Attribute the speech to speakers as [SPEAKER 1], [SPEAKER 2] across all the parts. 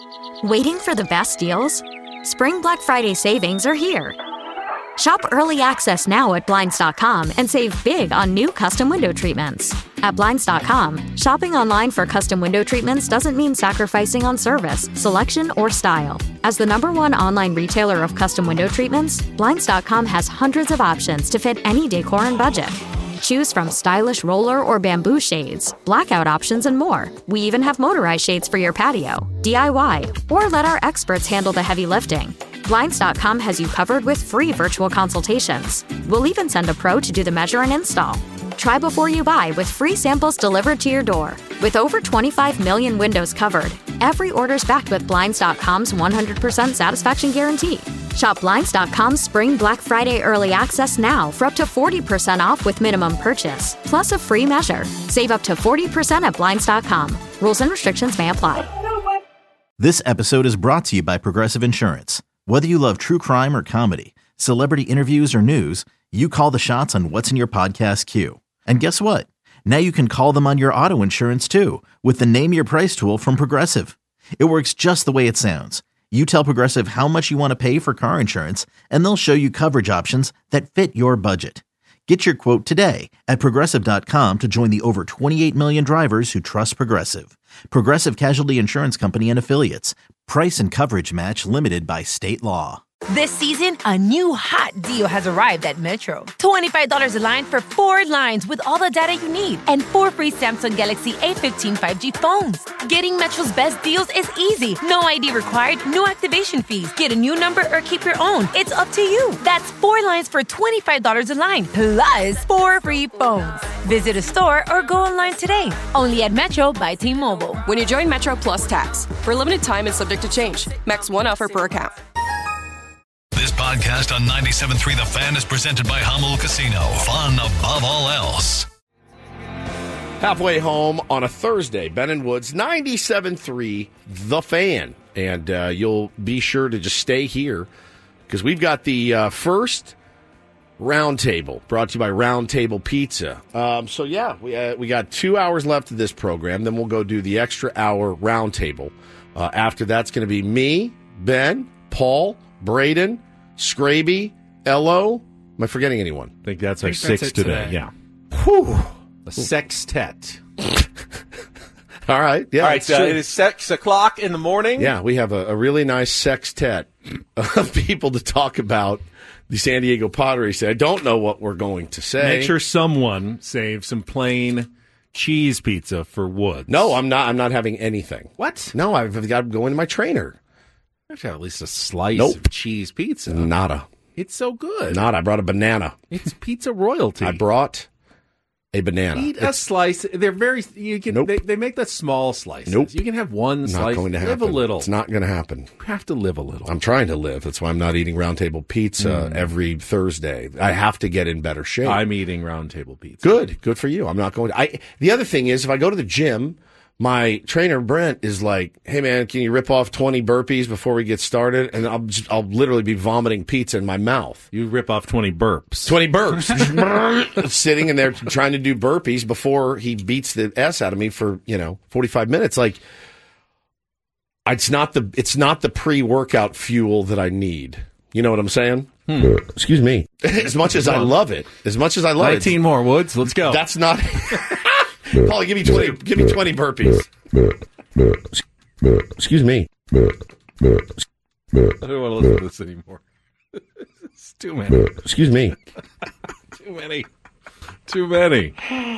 [SPEAKER 1] Waiting for the best deals? Spring Black Friday savings are here. Shop early access now at Blinds.com and save big on new custom window treatments. At Blinds.com, shopping online for custom window treatments doesn't mean sacrificing on service, selection, or style. As the #1 online retailer of custom window treatments, Blinds.com has hundreds of options to fit any decor and budget. Choose from stylish roller or bamboo shades, blackout options, and more. We even have motorized shades for your patio, DIY, or let our experts handle the heavy lifting. Blinds.com has you covered with free virtual consultations. We'll even send a pro to do the measure and install. Try before you buy with free samples delivered to your door. With over 25 million windows covered, every order's backed with Blinds.com's 100% satisfaction guarantee. Shop Blinds.com's Spring Black Friday Early Access now for up to 40% off with minimum purchase, plus a free measure. Save up to 40% at Blinds.com. Rules and restrictions may apply.
[SPEAKER 2] This episode is brought to you by Progressive Insurance. Whether you love true crime or comedy, celebrity interviews or news, you call the shots on what's in your podcast queue. And guess what? Now you can call them on your auto insurance too with the Name Your Price tool from Progressive. It works just the way it sounds. You tell Progressive how much you want to pay for car insurance, and they'll show you coverage options that fit your budget. Get your quote today at Progressive.com to join the over 28 million drivers who trust Progressive. Progressive Casualty Insurance Company and Affiliates. Price and coverage match limited by state law.
[SPEAKER 3] This season, a new hot deal has arrived at Metro. $25 a line for 4 lines with all the data you need and 4 free Samsung Galaxy A15 5G phones. Getting Metro's best deals is easy. No ID required, no activation fees. Get a new number or keep your own. It's up to you. That's 4 lines for $25 a line, plus 4 free phones. Visit a store or go online today. Only at Metro by T-Mobile.
[SPEAKER 4] When you join Metro Plus Tax. For limited time and subject to change. Max 1 offer per account.
[SPEAKER 5] This podcast on 97.3 The Fan is presented by Hummel Casino. Fun above all else.
[SPEAKER 6] Halfway home on a Thursday, Ben and Woods, 97.3 The Fan. And you'll be sure to just stay here because we've got the first Roundtable brought to you by Roundtable Pizza. We got 2 hours left of this program. Then we'll go do the extra hour Roundtable. After that's going to be me, Ben, Paul, Braden, Scraby, Ello. Am I forgetting anyone?
[SPEAKER 7] I think that's our 6 today. Yeah.
[SPEAKER 6] Whew.
[SPEAKER 7] A sextet.
[SPEAKER 6] All right. Yeah.
[SPEAKER 7] All right. So it is 6 o'clock in the morning.
[SPEAKER 6] Yeah, we have a really nice sextet of people to talk about the San Diego Padres. I don't know what we're going to say.
[SPEAKER 7] Make sure someone saves some plain cheese pizza for Woods.
[SPEAKER 6] No, I'm not. I'm not having anything.
[SPEAKER 7] What?
[SPEAKER 6] No, I've got to go into my trainer.
[SPEAKER 7] I should have at least a slice of cheese pizza.
[SPEAKER 6] Nada.
[SPEAKER 7] It's so good.
[SPEAKER 6] Nada. I brought a banana.
[SPEAKER 7] It's pizza royalty.
[SPEAKER 6] I brought a banana.
[SPEAKER 7] Eat a slice. They're very. You can.
[SPEAKER 6] Nope.
[SPEAKER 7] They make the small slices.
[SPEAKER 6] Nope.
[SPEAKER 7] You can have one
[SPEAKER 6] Not
[SPEAKER 7] slice.
[SPEAKER 6] going to
[SPEAKER 7] live
[SPEAKER 6] happen.
[SPEAKER 7] a little.
[SPEAKER 6] It's not going to happen.
[SPEAKER 7] You have to live a little.
[SPEAKER 6] I'm trying to live. That's why I'm not eating Roundtable Pizza every Thursday. I have to get in better shape.
[SPEAKER 7] I'm eating Roundtable Pizza.
[SPEAKER 6] Good for you. I'm not going to. The other thing is, if I go to the gym, my trainer Brent is like, "Hey man, can you rip off 20 burpees before we get started?" And I'll literally be vomiting pizza in my mouth.
[SPEAKER 7] You rip off 20 burps.
[SPEAKER 6] 20 burps. Sitting in there trying to do burpees before he beats the S out of me for 45 minutes. Like, it's not the pre-workout fuel that I need. You know what I'm saying? Excuse me. As much as I love it,
[SPEAKER 7] 19 more, Woods. Let's go.
[SPEAKER 6] That's not. Paul, give me 20. Give me 20 burpees. Excuse me.
[SPEAKER 7] I don't want to listen to this anymore. It's too many.
[SPEAKER 6] Excuse me.
[SPEAKER 7] Too many. Too many.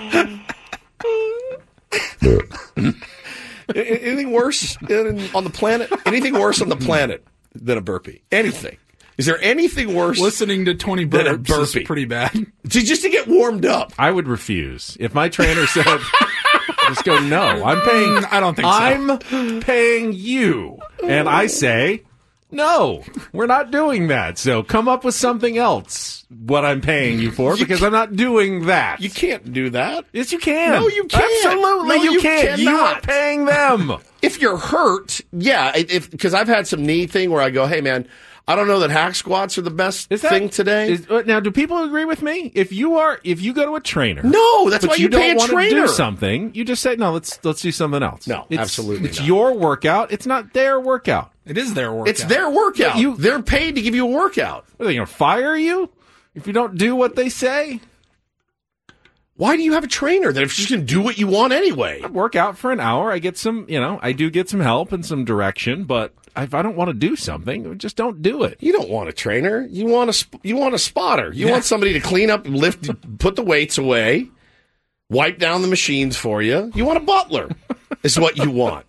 [SPEAKER 6] Anything worse on the planet? Anything worse on the planet than a burpee? Anything? Is there anything worse?
[SPEAKER 8] Listening to 20 burps is pretty bad.
[SPEAKER 6] Just to get warmed up.
[SPEAKER 7] I would refuse. If my trainer said, just go, no, I'm paying.
[SPEAKER 8] I don't think so.
[SPEAKER 7] I'm paying you. And I say, no, we're not doing that. So come up with something else. what I'm paying you for because I'm not doing that.
[SPEAKER 6] You can't do that.
[SPEAKER 7] Yes, you can.
[SPEAKER 6] No, you can't.
[SPEAKER 7] Absolutely,
[SPEAKER 6] No,
[SPEAKER 7] you can't.
[SPEAKER 6] cannot.
[SPEAKER 7] You are paying them.
[SPEAKER 6] If you're hurt, yeah. Because I've had some knee thing where I go, hey, man, I don't know that hack squats are the best thing today.
[SPEAKER 7] Now, do people agree with me? If you go to a trainer,
[SPEAKER 6] no, that's why you pay a
[SPEAKER 7] don't
[SPEAKER 6] trainer.
[SPEAKER 7] Want to do something. You just say, no, let's do something else.
[SPEAKER 6] No, absolutely,
[SPEAKER 7] it's your workout. It's not their workout.
[SPEAKER 8] It is their workout.
[SPEAKER 6] It's their workout. They're paid to give you a workout.
[SPEAKER 7] Are they going to fire you if you don't do what they say?
[SPEAKER 6] Why do you have a trainer that if she's going to do what you want anyway?
[SPEAKER 7] I work out for an hour. I get some, I do get some help and some direction, but if I don't want to do something, just don't do it.
[SPEAKER 6] You don't want a trainer. You want a spotter. You want somebody to clean up, lift, put the weights away, wipe down the machines for you. You want a butler is what you want.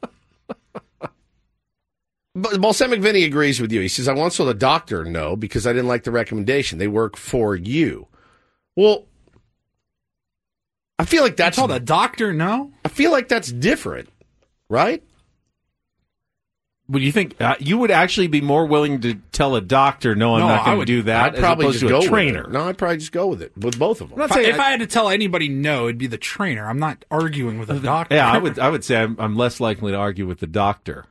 [SPEAKER 6] But Balsamic Vinny agrees with you. He says, I once told a doctor no because I didn't like the recommendation. They work for you. Well, I feel like that's...
[SPEAKER 8] You told a doctor no?
[SPEAKER 6] I feel like that's different, right?
[SPEAKER 7] Would you think you would actually be more willing to tell a doctor, no, I'm not going to do that,
[SPEAKER 6] I'd probably
[SPEAKER 7] as opposed
[SPEAKER 6] just
[SPEAKER 7] to
[SPEAKER 6] go
[SPEAKER 7] a trainer?
[SPEAKER 6] No, I'd probably just go with it, with both of them.
[SPEAKER 8] If I had to tell anybody no, it'd be the trainer. I'm not arguing with a doctor.
[SPEAKER 7] Yeah, I would say I'm less likely to argue with the doctor.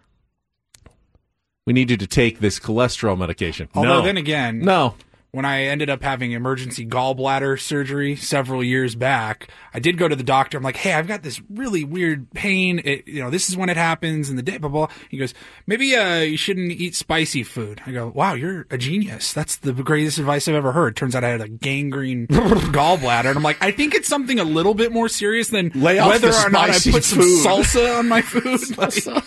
[SPEAKER 7] We need you to take this cholesterol medication.
[SPEAKER 8] Although then again,
[SPEAKER 7] no.
[SPEAKER 8] When I ended up having emergency gallbladder surgery several years back, I did go to the doctor. I'm like, hey, I've got this really weird pain. This is when it happens in the day, blah, blah. He goes, maybe you shouldn't eat spicy food. I go, wow, you're a genius. That's the greatest advice I've ever heard. Turns out I had a gangrene gallbladder. And I'm like, I think it's something a little bit more serious than whether or not I put some salsa on my food.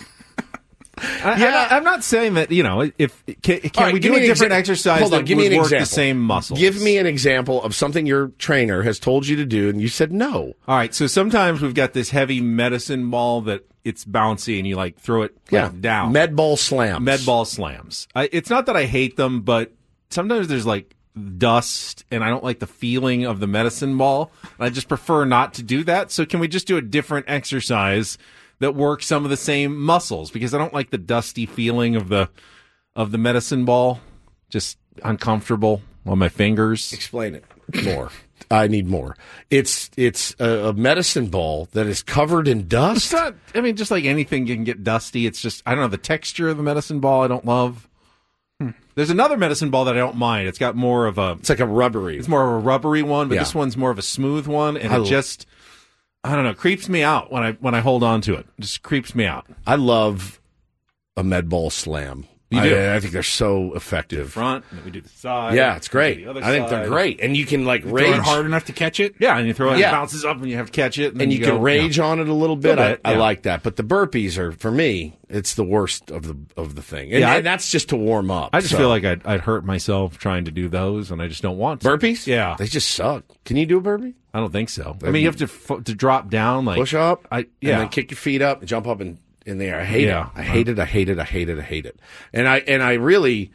[SPEAKER 7] I'm not saying that, can we do a different exercise that would work the same muscles?
[SPEAKER 6] Give me an example of something your trainer has told you to do and you said no.
[SPEAKER 7] All right, so sometimes we've got this heavy medicine ball that it's bouncy and you throw it down.
[SPEAKER 6] Med ball slams.
[SPEAKER 7] It's not that I hate them, but sometimes there's dust and I don't like the feeling of the medicine ball. I just prefer not to do that. So can we just do a different exercise that work some of the same muscles, because I don't like the dusty feeling of the medicine ball. Just uncomfortable on my fingers.
[SPEAKER 6] Explain it more. I need more. It's a medicine ball that is covered in dust.
[SPEAKER 7] It's not. I mean, just like anything, you can get dusty. It's just, I don't know, the texture of the medicine ball I don't love. There's another medicine ball that I don't mind. It's got more of a.
[SPEAKER 6] It's like a rubbery.
[SPEAKER 7] It's more of a rubbery one, but this one's more of a smooth one, and it just. I don't know. Creeps me out when I hold on to it. Just creeps me out.
[SPEAKER 6] I love a med ball slam.
[SPEAKER 7] You do?
[SPEAKER 6] I think they're so effective.
[SPEAKER 7] The front, and then we do the side.
[SPEAKER 6] Yeah, it's great.
[SPEAKER 7] I
[SPEAKER 6] think they're great, and you can rage.
[SPEAKER 8] Throw it hard enough to catch it.
[SPEAKER 7] Yeah, and you throw it, it bounces up, and you have to catch it,
[SPEAKER 6] and you can rage on it a little bit. I like that, but the burpees are, for me, it's the worst of the thing. And that's just to warm up.
[SPEAKER 7] I just feel like I'd hurt myself trying to do those, and I just don't want to.
[SPEAKER 6] Burpees?
[SPEAKER 7] Yeah,
[SPEAKER 6] they just suck. Can you do a burpee?
[SPEAKER 7] I don't think so. I mean, you have to drop down,
[SPEAKER 6] push up, and then kick your feet up, and jump up in the air. I hate it. I hate it. And I really,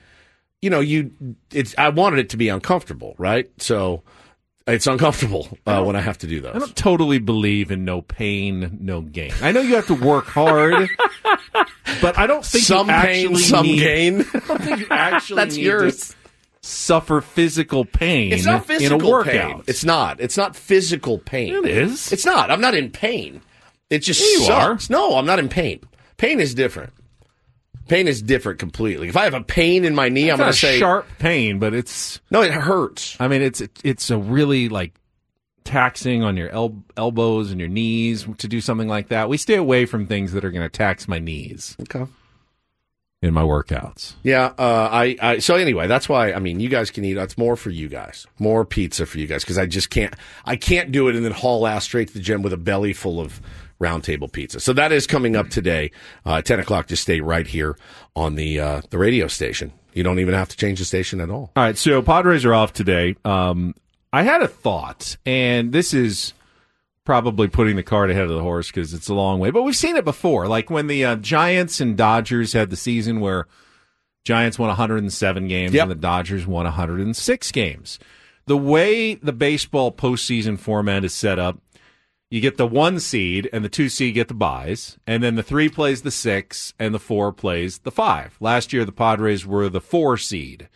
[SPEAKER 6] I wanted it to be uncomfortable, right? So it's uncomfortable when I have to do those.
[SPEAKER 7] I don't totally believe in no pain, no gain. I know you have to work hard, but I don't think
[SPEAKER 6] some pain, some gain.
[SPEAKER 7] I don't think you actually
[SPEAKER 6] That's
[SPEAKER 7] need
[SPEAKER 6] yours.
[SPEAKER 7] To suffer physical pain.
[SPEAKER 6] It's not physical
[SPEAKER 7] in a workout.
[SPEAKER 6] Pain. It's not. It's not physical pain.
[SPEAKER 7] It is.
[SPEAKER 6] It's not. I'm not in pain. It just
[SPEAKER 7] you
[SPEAKER 6] sucks.
[SPEAKER 7] are.
[SPEAKER 6] No, I'm not in pain. Pain is different. Pain is different completely. If I have a pain in my knee, I'm going to say
[SPEAKER 7] sharp pain, but it's
[SPEAKER 6] no, it hurts.
[SPEAKER 7] I mean, it's a really taxing on your elbows and your knees to do something like that. We stay away from things that are going to tax my knees.
[SPEAKER 6] Okay.
[SPEAKER 7] In my workouts.
[SPEAKER 6] Yeah, so anyway, that's why, you guys can eat. That's more for you guys. More pizza for you guys, because I can't do it and then haul ass straight to the gym with a belly full of Round Table Pizza. So that is coming up today, 10 o'clock. Just stay right here on the radio station. You don't even have to change the station at all.
[SPEAKER 7] All right, so Padres are off today. I had a thought, and this is probably putting the cart ahead of the horse because it's a long way. But we've seen it before, like when the Giants and Dodgers had the season where Giants won 107 games and the Dodgers won 106 games. The way the baseball postseason format is set up, you get the 1 seed and the 2 seed get the byes, and then the 3 plays the 6 and the 4 plays the 5. Last year, the Padres were the 4 seed,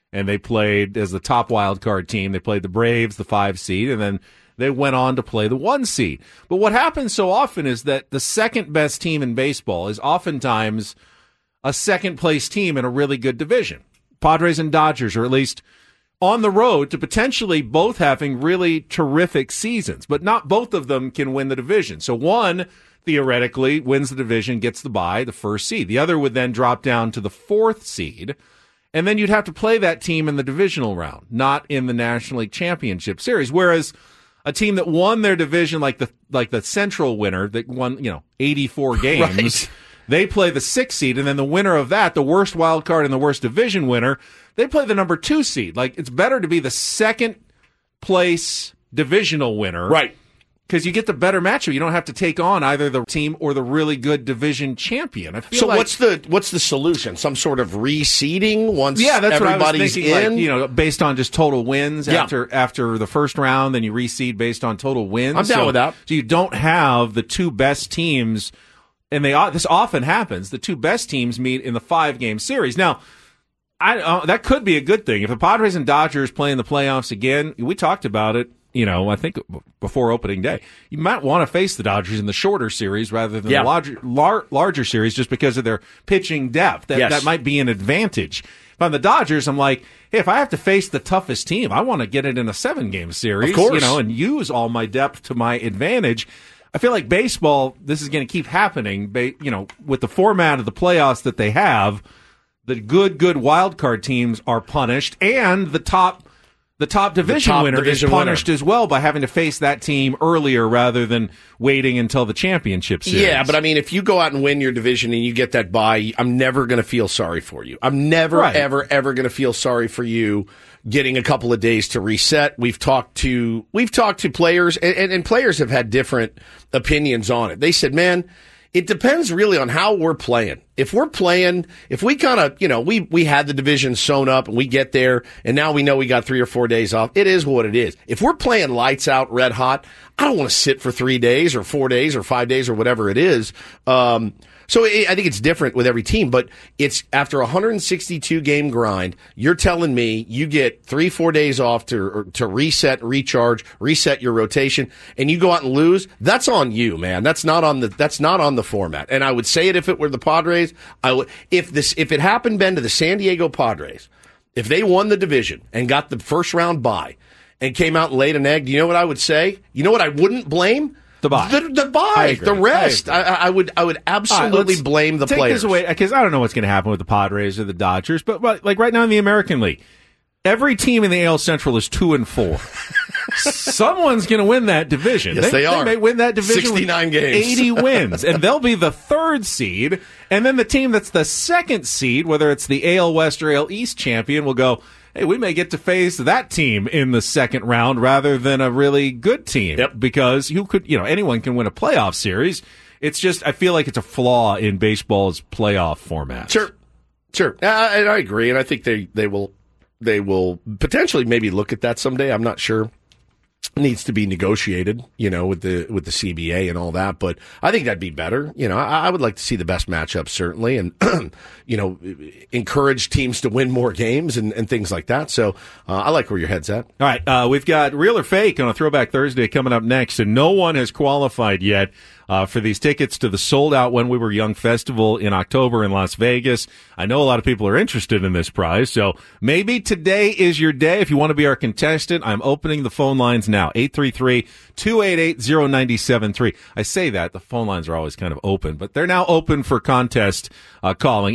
[SPEAKER 7] and they played as the top wild card team. They played the Braves, the 5 seed, and then they went on to play the 1 seed. But what happens so often is that the second best team in baseball is oftentimes a second-place team in a really good division. Padres and Dodgers, or at least on the road to potentially both having really terrific seasons, but not both of them can win the division. So one, theoretically, wins the division, gets the bye, the 1st seed. The other would then drop down to the 4th seed, and then you'd have to play that team in the divisional round, not in the National League Championship Series. Whereas a team that won their division, like the Central winner that won, 84 games, right. They play the 6th seed, and then the winner of that, the worst wild card and the worst division winner, they play the number 2 seed. Like, it's better to be the second place divisional winner.
[SPEAKER 6] Right.
[SPEAKER 7] Because you get the better matchup. You don't have to take on either the team or the really good division champion. I feel
[SPEAKER 6] so
[SPEAKER 7] like,
[SPEAKER 6] what's the solution? Some sort of reseeding once
[SPEAKER 7] that's
[SPEAKER 6] everybody's
[SPEAKER 7] what I was thinking,
[SPEAKER 6] in?
[SPEAKER 7] Based on just total wins after the first round, then you reseed based on total wins.
[SPEAKER 6] I'm down with that.
[SPEAKER 7] So you don't have the 2 best teams, and this often happens. The 2 best teams meet in the 5-game series. Now, that could be a good thing. If the Padres and Dodgers play in the playoffs again, we talked about it, I think before opening day, you might want to face the Dodgers in the shorter series rather than the larger series just because of their pitching depth. That might be an advantage. If I'm the Dodgers, I'm like, hey, if I have to face the toughest team, I want to get it in a 7-game series,
[SPEAKER 6] of course.
[SPEAKER 7] And use all my depth to my advantage. I feel like baseball, this is going to keep happening, with the format of the playoffs that they have. The good wild card teams are punished, and the top division winner is punished as well by having to face that team earlier rather than waiting until the championship series.
[SPEAKER 6] Yeah, but I mean, if you go out and win your division and you get that bye, I'm never going to feel sorry for you. I'm never, ever going to feel sorry for you getting a couple of days to reset. We've talked to players, and players have had different opinions on it. They said, man, it depends really on how we're playing. If we kind of, we had the division sewn up and we get there and now we know we got 3 or 4 days off, it is what it is. If we're playing lights out, red hot, I don't want to sit for 3 days or 4 days or 5 days or whatever it is. So I think it's different with every team, but it's after a 162 game grind, you're telling me you get 3-4 days off to reset, recharge, reset your rotation, and you go out and lose. That's on you, man. That's not on the format. And I would say it if it were the Padres. If it happened, Ben, to the San Diego Padres, if they won the division and got the first round bye and came out and laid an egg, do you know what I would say? You know what I wouldn't blame?
[SPEAKER 7] The bye.
[SPEAKER 6] The bye. The rest. I would absolutely blame the players.
[SPEAKER 7] Take this away, because I don't know what's going to happen with the Padres or the Dodgers, but like right now in the American League, every team in the AL Central is 2-4. Someone's going to win that division.
[SPEAKER 6] Yes, they are.
[SPEAKER 7] They may win that division
[SPEAKER 6] 69
[SPEAKER 7] with
[SPEAKER 6] games.
[SPEAKER 7] 80 wins, and they'll be the 3rd seed, and then the team that's the 2nd seed, whether it's the AL West or AL East champion, will go, hey, we may get to face that team in the 2nd round rather than a really good team.
[SPEAKER 6] Yep.
[SPEAKER 7] Because anyone can win a playoff series. It's just, I feel like it's a flaw in baseball's playoff format.
[SPEAKER 6] Sure. I agree, and I think they will potentially maybe look at that someday. I'm not sure. It needs to be negotiated, with the CBA and all that. But I think that'd be better. I would like to see the best matchups, certainly, and encourage teams to win more games and things like that. So I like where your head's at.
[SPEAKER 7] All right, we've got Real or Fake on a Throwback Thursday coming up next, and no one has qualified yet for these tickets to the sold-out When We Were Young Festival in October in Las Vegas. I know a lot of people are interested in this prize, so maybe today is your day. If you want to be our contestant, I'm opening the phone lines now, 833-288-0973. I say that, the phone lines are always kind of open, but they're now open for contest calling,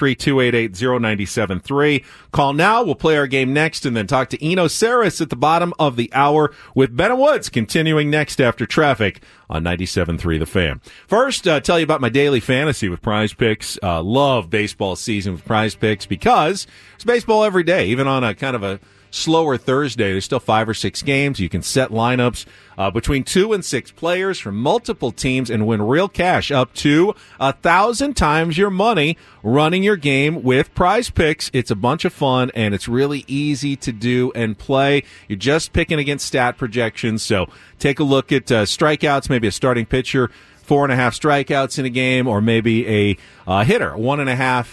[SPEAKER 7] 833-288-0973. Call now, we'll play our game next, and then talk to Eno Saris at the bottom of the hour with Ben and Woods continuing next after traffic on 97.3 The Fan. First, tell you about my daily fantasy with Prize Picks. Love baseball season with Prize Picks because it's baseball every day, even on a kind of a slower Thursday. There's still 5 or 6 games. You can set lineups between 2 and 6 players from multiple teams and win real cash up to 1,000 times your money running your game with Prize Picks. It's a bunch of fun, and it's really easy to do and play. You're just picking against stat projections, so take a look at strikeouts, maybe a starting pitcher, 4.5 strikeouts in a game, or maybe a hitter, 1.5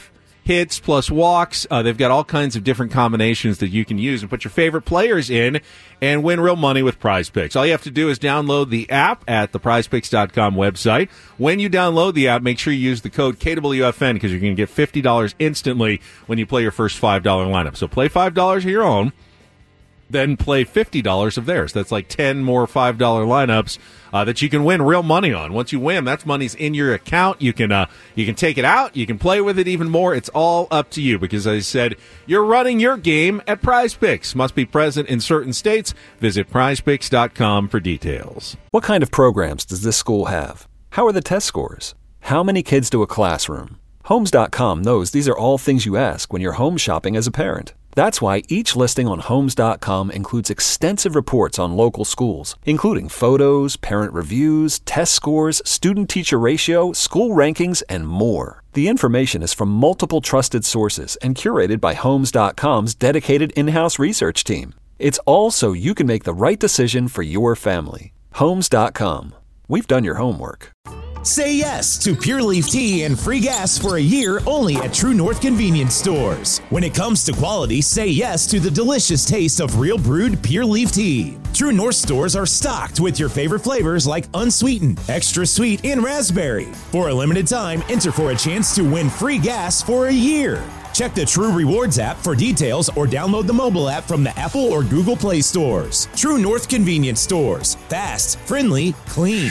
[SPEAKER 7] hits plus walks. They've got all kinds of different combinations that you can use and put your favorite players in and win real money with Prize Picks. All you have to do is download the app at the PrizePicks.com website. When you download the app, make sure you use the code KWFN because you're going to get $50 instantly when you play your first $5 lineup. So play $5 of your own, then play $50 of theirs. That's like 10 more $5 lineups that you can win real money on. Once you win, that's money's in your account. You can take it out. You can play with it even more. It's all up to you because, as I said, you're running your game at Prize Picks. Must be present in certain states. Visit PrizePicks.com for details.
[SPEAKER 9] What kind of programs does this school have? How are the test scores? How many kids do a classroom? Homes.com knows these are all things you ask when you're home shopping as a parent. That's why each listing on Homes.com includes extensive reports on local schools, including photos, parent reviews, test scores, student-teacher ratio, school rankings, and more. The information is from multiple trusted sources and curated by Homes.com's dedicated in-house research team. It's all so you can make the right decision for your family. Homes.com. We've done your homework.
[SPEAKER 10] Say yes to Pure Leaf Tea and free gas for a year only at True North Convenience Stores. When it comes to quality, say yes to the delicious taste of real brewed Pure Leaf Tea. True North stores are stocked with your favorite flavors like unsweetened, extra sweet, and raspberry. For a limited time, enter for a chance to win free gas for a year. Check the True Rewards app for details or download the mobile app from the Apple or Google Play stores. True North Convenience Stores. Fast, friendly, clean.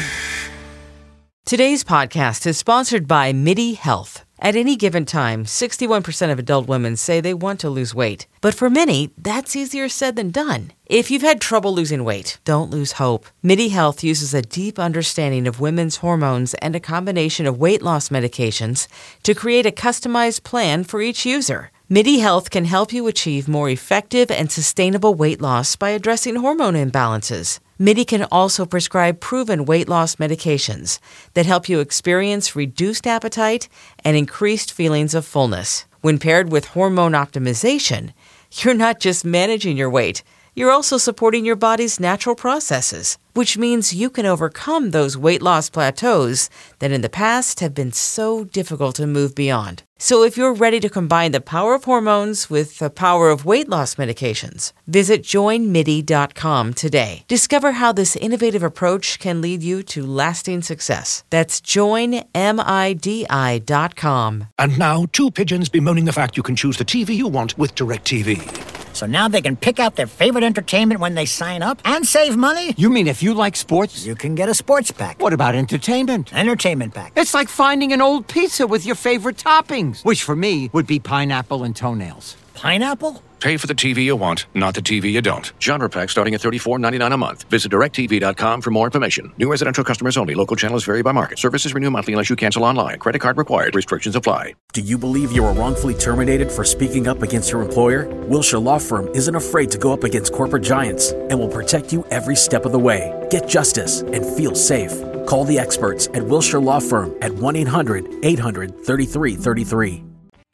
[SPEAKER 3] Today's podcast is sponsored by MIDI Health. At any given time, 61% of adult women say they want to lose weight. But for many, that's easier said than done. If you've had trouble losing weight, don't lose hope. MIDI Health uses a deep understanding of women's hormones and a combination of weight loss medications to create a customized plan for each user. MIDI Health can help you achieve more effective and sustainable weight loss by addressing hormone imbalances. MIDI can also prescribe proven weight loss medications that help you experience reduced appetite and increased feelings of fullness. When paired with hormone optimization, you're not just managing your weight, you're also supporting your body's natural processes, which means you can overcome those weight loss plateaus that in the past have been so difficult to move beyond. So if you're ready to combine the power of hormones with the power of weight loss medications, visit joinmidi.com today. Discover how this innovative approach can lead you to lasting success. That's joinmidi.com.
[SPEAKER 11] And now, two pigeons bemoaning the fact you can choose the TV you want with DirecTV.
[SPEAKER 12] So now they can pick out their favorite entertainment when they sign up and save money?
[SPEAKER 13] You mean if you like sports?
[SPEAKER 12] You can get a sports pack.
[SPEAKER 13] What about entertainment?
[SPEAKER 12] Entertainment pack.
[SPEAKER 13] It's like finding an old pizza with your favorite toppings, which for me would be pineapple and toenails.
[SPEAKER 12] Pineapple?
[SPEAKER 11] Pay for the TV you want, not the TV you don't. Genre pack starting at $34.99 a month. Visit DirecTV.com for more information. New residential customers only. Local channels vary by market. Services renew monthly unless you cancel online. Credit card required. Restrictions apply.
[SPEAKER 14] Do you believe you were wrongfully terminated for speaking up against your employer? Wilshire Law Firm isn't afraid to go up against corporate giants and will protect you every step of the way. Get justice and feel safe. Call the experts at Wilshire Law Firm at 1-800-800-3333.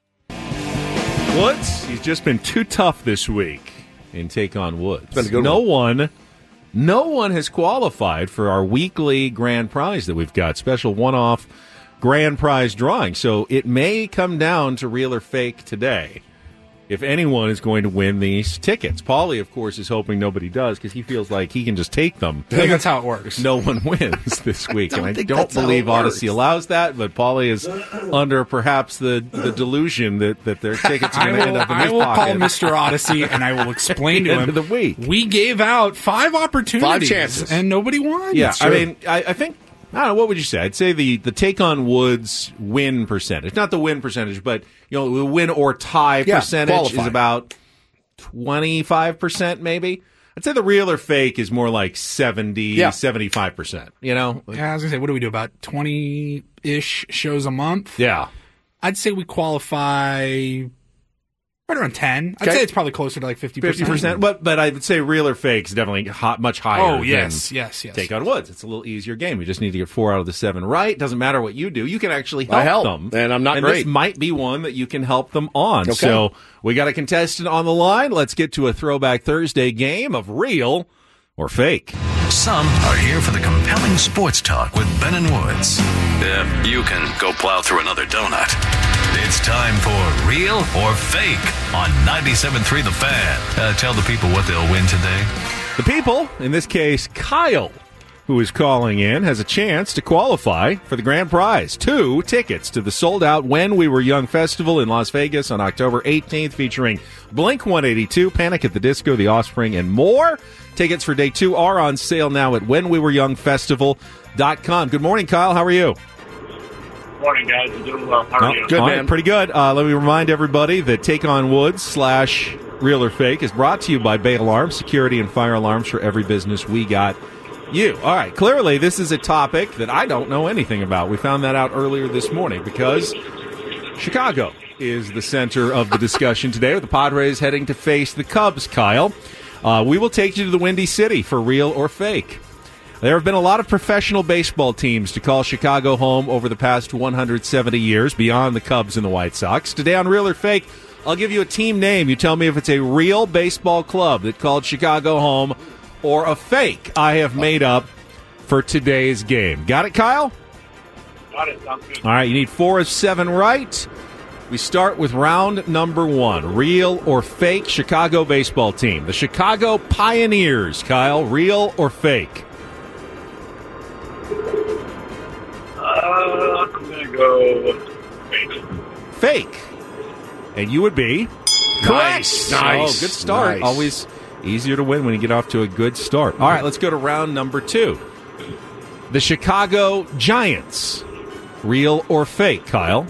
[SPEAKER 7] Woods, he's just been too tough this week in Take on Woods.
[SPEAKER 6] It's been a good
[SPEAKER 7] No one has qualified for our weekly grand prize that we've got, special one-off grand prize drawing. So it may come down to real or fake today if anyone is going to win these tickets. Paulie, of course, is hoping nobody does because he feels like he can just take them.
[SPEAKER 8] I think that's how it works.
[SPEAKER 7] No one wins this week. And I don't believe Odyssey allows that, but Paulie is under perhaps the delusion that their tickets are going to end up in his pocket.
[SPEAKER 8] I will call Mr. Odyssey and I will explain to him.
[SPEAKER 7] The week.
[SPEAKER 8] We gave out 5 opportunities.
[SPEAKER 6] 5 chances.
[SPEAKER 8] And nobody won.
[SPEAKER 7] Yeah, I mean, I think, I don't know, what would you say? I'd say the Take on Woods win percentage, not the win percentage, but the win or tie percentage is about 25% maybe. I'd say the real or fake is more like 75%,
[SPEAKER 8] Yeah, I was going to say, what do we do, about 20-ish shows a month?
[SPEAKER 7] Yeah.
[SPEAKER 8] I'd say we qualify right around 10. I'd say it's probably closer to like 50%.
[SPEAKER 7] 50%, but I would say real or fake is definitely much higher.
[SPEAKER 8] Oh, yes.
[SPEAKER 7] Take on Woods. It's a little easier game. You just need to get 4 out of the 7 right. Doesn't matter what you do. You can actually help them.
[SPEAKER 6] And I'm not great.
[SPEAKER 7] This might be one that you can help them on.
[SPEAKER 6] Okay.
[SPEAKER 7] So we got a contestant on the line. Let's get to a Throwback Thursday game of real or fake.
[SPEAKER 5] Some are here for the compelling sports talk with Ben and Woods. Yeah, you can go plow through another donut. It's time for Real or Fake on 97.3 The Fan. Tell the people what they'll win today.
[SPEAKER 7] The people, in this case, Kyle, who is calling in, has a chance to qualify for the grand prize. 2 tickets to the sold-out When We Were Young Festival in Las Vegas on October 18th, featuring Blink-182, Panic at the Disco, The Offspring, and more. Tickets for day 2 are on sale now at whenwewereyoungfestival.com. Good morning, Kyle. How are you?
[SPEAKER 15] Morning, guys. I'm doing well. How are you?
[SPEAKER 7] Good, man. Pretty good. Let me remind everybody that Take on Woods / Real or Fake is brought to you by Bay Alarms, security and fire alarms for every business. We got you. All right. Clearly, this is a topic that I don't know anything about. We found that out earlier this morning because Chicago is the center of the discussion today, with the Padres heading to face the Cubs, Kyle. We will take you to the Windy City for Real or Fake. There have been a lot of professional baseball teams to call Chicago home over the past 170 years, beyond the Cubs and the White Sox. Today on Real or Fake, I'll give you a team name. You tell me if it's a real baseball club that called Chicago home or a fake I have made up for today's game. Got it, Kyle?
[SPEAKER 15] Got it. Sounds good.
[SPEAKER 7] All right, you need 4 of 7 right. We start with round number 1. Real or fake Chicago baseball team. The Chicago Pioneers, Kyle. Real or fake?
[SPEAKER 15] I'm going to go fake.
[SPEAKER 7] Fake. And you would be
[SPEAKER 6] Nice.
[SPEAKER 7] correct.
[SPEAKER 6] Nice.
[SPEAKER 7] Oh, good start.
[SPEAKER 6] Nice.
[SPEAKER 7] Always easier to win when you get off to a good start. All right, let's go to round number 2. The Chicago Giants. Real or fake, Kyle?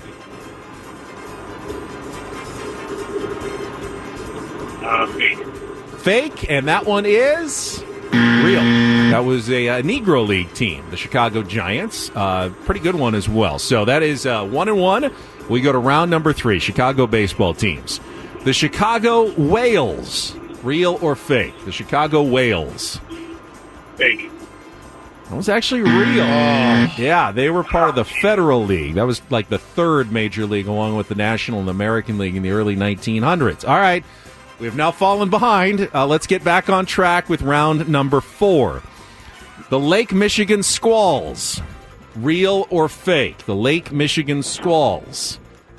[SPEAKER 15] Fake.
[SPEAKER 7] Fake, and that one is real. That was a Negro League team, the Chicago Giants. Pretty good one as well. So that is 1-1. We go to round number 3, Chicago baseball teams. The Chicago Whales. Real or fake? The Chicago Whales.
[SPEAKER 15] Fake.
[SPEAKER 7] That was actually real. Yeah, they were part of the Federal League. That was like the 3rd major league, along with the National and American League in the early 1900s. All right, we have now fallen behind. Let's get back on track with round number 4. The Lake Michigan Squalls. Real or fake? The Lake Michigan Squalls.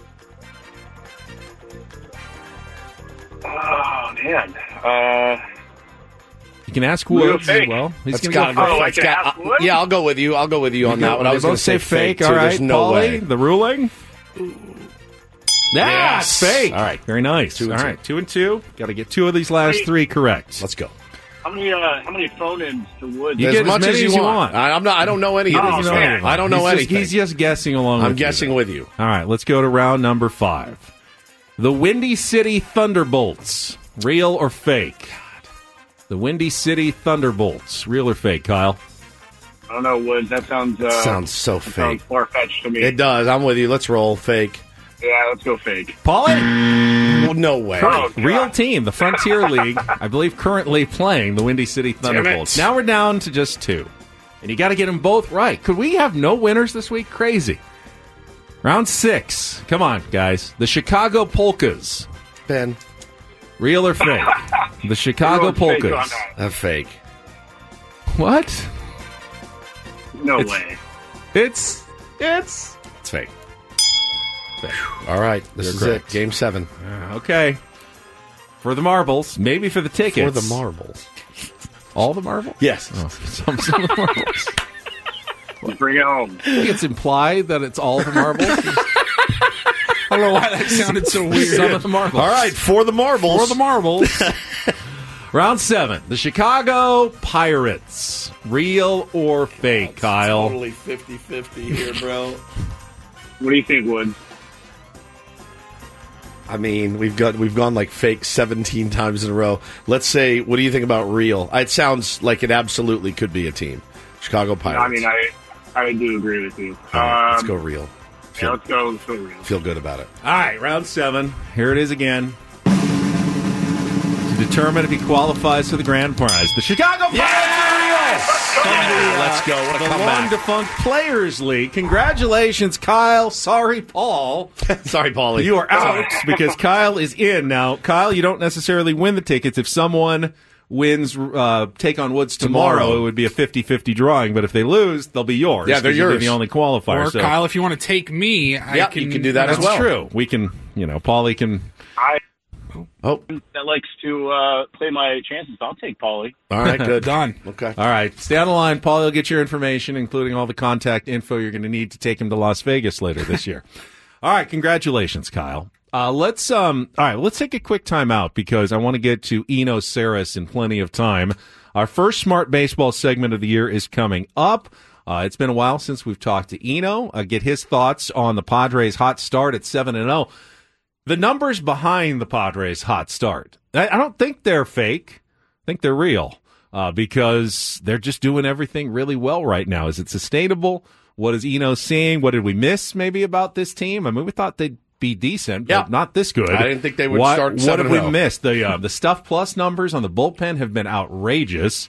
[SPEAKER 15] Oh, man.
[SPEAKER 7] You can ask Woods as well. He's gonna go
[SPEAKER 15] I can ask Woods?
[SPEAKER 6] Yeah, I'll go with you. I'll go with you on that one. I was going to say fake, too.
[SPEAKER 7] All right,
[SPEAKER 6] There's no
[SPEAKER 7] Paulie,
[SPEAKER 6] way.
[SPEAKER 7] the ruling?
[SPEAKER 6] Yes.
[SPEAKER 7] It's fake.
[SPEAKER 6] All right.
[SPEAKER 7] Very nice.
[SPEAKER 6] 2 and 2.
[SPEAKER 7] All right, 2 and 2. Got to get 2 of these last 3 correct.
[SPEAKER 6] Let's go.
[SPEAKER 15] How many phone-ins to Woods?
[SPEAKER 7] You
[SPEAKER 6] As
[SPEAKER 7] get
[SPEAKER 6] much
[SPEAKER 7] as
[SPEAKER 6] as
[SPEAKER 7] many
[SPEAKER 6] you want. I don't know any of
[SPEAKER 15] Oh,
[SPEAKER 6] these.
[SPEAKER 15] man.
[SPEAKER 6] I don't know anything.
[SPEAKER 7] He's just guessing along
[SPEAKER 6] I'm
[SPEAKER 7] with
[SPEAKER 6] guessing
[SPEAKER 7] you.
[SPEAKER 6] with you.
[SPEAKER 7] All right, let's go to round number 5. The Windy City Thunderbolts. Real or fake? The Windy City Thunderbolts. Real or fake, Kyle?
[SPEAKER 15] I don't know, Woods. That sounds
[SPEAKER 6] so fake.
[SPEAKER 15] Sounds far-fetched to me.
[SPEAKER 6] It does. I'm with you. Let's roll. Fake.
[SPEAKER 15] Yeah, let's go fake.
[SPEAKER 7] Paulie?
[SPEAKER 6] Well, no way.
[SPEAKER 15] Oh,
[SPEAKER 7] Real team, the Frontier League, I believe currently playing the Windy City Thunderbolts. Now we're down to just 2. And you got to get them both right. Could we have no winners this week? Crazy. Round 6. Come on, guys. The Chicago Polkas.
[SPEAKER 6] Ben.
[SPEAKER 7] Real or fake? The Chicago
[SPEAKER 15] Fake on
[SPEAKER 7] Polkas.
[SPEAKER 15] that.
[SPEAKER 6] Fake.
[SPEAKER 7] What?
[SPEAKER 15] No
[SPEAKER 7] It's-
[SPEAKER 15] way.
[SPEAKER 7] It's
[SPEAKER 6] It's fake. All right. This
[SPEAKER 7] You're
[SPEAKER 6] is
[SPEAKER 7] correct.
[SPEAKER 6] it. Game 7.
[SPEAKER 7] okay. For the marbles, maybe for the tickets.
[SPEAKER 6] For the marbles.
[SPEAKER 7] All the marbles?
[SPEAKER 6] Yes.
[SPEAKER 7] Oh, some of the marbles.
[SPEAKER 15] Let's bring it home.
[SPEAKER 7] I think it's implied that it's all the marbles.
[SPEAKER 8] I don't know why that sounded so weird.
[SPEAKER 7] Some of the marbles.
[SPEAKER 6] All right. For the marbles.
[SPEAKER 7] For the marbles. Round 7. The Chicago Pirates. Real or fake, Kyle?
[SPEAKER 6] Totally 50-50 here, bro.
[SPEAKER 15] What do you think, Woods?
[SPEAKER 6] I mean, we've gone like fake 17 times in a row. Let's say, what do you think about real? It sounds like it absolutely could be a team. Chicago Pirates.
[SPEAKER 15] I mean, I do agree with you.
[SPEAKER 6] All right, let's go real.
[SPEAKER 15] Yeah, let's go real.
[SPEAKER 6] Feel good about it.
[SPEAKER 7] All right, round 7. Here it is again. To determine if he qualifies for the grand prize, the Chicago Pirates are real.
[SPEAKER 6] Let's go. What a
[SPEAKER 7] The
[SPEAKER 6] comeback.
[SPEAKER 7] long-defunct Players League. Congratulations, Kyle. Sorry, Paul.
[SPEAKER 6] Sorry, Paulie.
[SPEAKER 7] You are out because Kyle is in. Now, Kyle, you don't necessarily win the tickets if someone wins take on Woods tomorrow, it would be a 50-50 drawing. But if they lose, they'll be yours.
[SPEAKER 6] Yeah, they're
[SPEAKER 7] 'cause you'll be
[SPEAKER 6] yours.
[SPEAKER 7] the only qualifier.
[SPEAKER 8] Or
[SPEAKER 7] so.
[SPEAKER 8] Kyle, if you want to take me,
[SPEAKER 6] you can do that as well.
[SPEAKER 7] That's true. We can, Paulie can.
[SPEAKER 15] That likes to play my chances. I'll take Paulie.
[SPEAKER 6] All right, good.
[SPEAKER 8] Done.
[SPEAKER 6] Okay.
[SPEAKER 7] All right, stay on the line. Paulie will get your information, including all the contact info you're going to need to take him to Las Vegas later this year. All right, congratulations, Kyle. Let's take a quick time out because I want to get to Eno Saris in plenty of time. Our first Smart Baseball segment of the year is coming up. It's been a while since we've talked to Eno. Get his thoughts on the Padres' hot start at 7-0. The numbers behind the Padres' hot start, I don't think they're fake. I think they're real because they're just doing everything really well right now. Is it sustainable? What is Eno seeing? What did we miss maybe about this team? I mean, we thought they'd be decent, but not this good.
[SPEAKER 6] I didn't think they would start 7-0.
[SPEAKER 7] What have we missed? The Stuff Plus numbers on the bullpen have been outrageous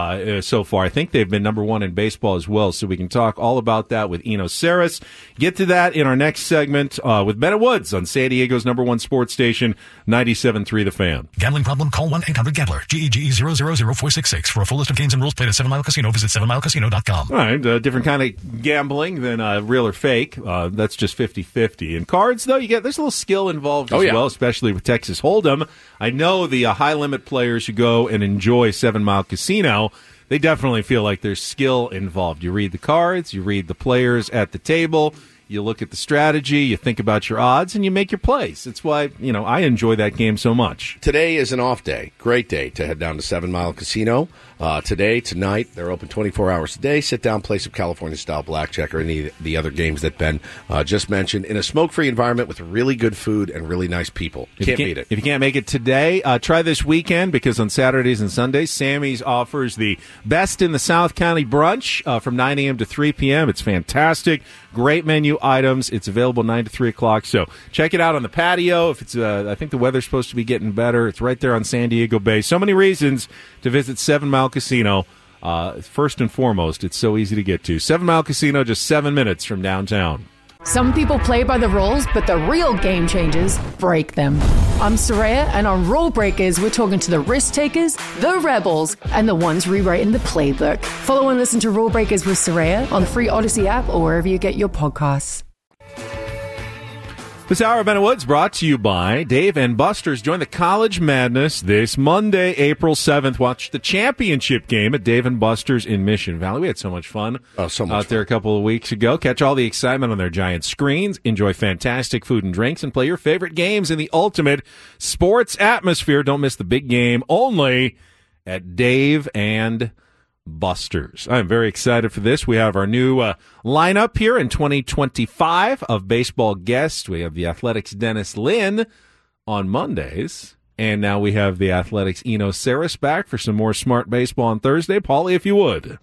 [SPEAKER 7] so far. I think they've been number one in baseball as well, so we can talk all about that with Eno Saris. Get to that in our next segment with Bennett Woods on San Diego's number one sports station, 97.3 The Fan.
[SPEAKER 5] Gambling problem? Call 1-800-GAMBLER. GEGE 000-466. For a full list of games and rules, played at 7 Mile Casino. Visit 7milecasino.com.
[SPEAKER 7] All right, different kind of gambling than real or fake. That's just 50-50. In cards, though, there's a little skill involved as well, especially with Texas Hold'em. I know the high-limit players who go and enjoy 7 Mile Casino, they definitely feel like there's skill involved. You read the cards, you read the players at the table, you look at the strategy, you think about your odds, and you make your plays. It's why, I enjoy that game so much.
[SPEAKER 6] Today is an off day. Great day to head down to 7 Mile Casino. Today, tonight, they're open 24 hours a day. Sit down, play some California-style blackjack or any of the other games that Ben just mentioned in a smoke-free environment with really good food and really nice people. Can't beat it.
[SPEAKER 7] If you can't make it today, try this weekend because on Saturdays and Sundays, Sammy's offers the best in the South County brunch from 9 a.m. to 3 p.m. It's fantastic. Great menu items. It's available 9 to 3 o'clock. So check it out on the patio. If it's, I think the weather's supposed to be getting better. It's right there on San Diego Bay. So many reasons to visit 7 Mile Casino. First and foremost, it's so easy to get to. 7 Mile Casino, just 7 minutes from downtown.
[SPEAKER 16] Some people play by the rules, but the real game changers break them. I'm Soraya, and on Rule Breakers, we're talking to the risk takers, the rebels, and the ones rewriting the playbook. Follow and listen to Rule Breakers with Soraya on the free Odyssey app or wherever you get your podcasts.
[SPEAKER 7] This hour of Bennett Woods brought to you by Dave and Buster's. Join the College Madness this Monday, April 7th. Watch the championship game at Dave and Buster's in Mission Valley. We had so much fun out there a couple of weeks ago. Catch all the excitement on their giant screens. Enjoy fantastic food and drinks and play your favorite games in the ultimate sports atmosphere. Don't miss the big game only at Dave and Buster's. I'm very excited for this. We have our new lineup here in 2025 of baseball guests. We have the Athletics' Dennis Lin on Mondays, and now we have the Athletics' Eno Saris back for some more Smart Baseball on Thursday. Paulie, if you would.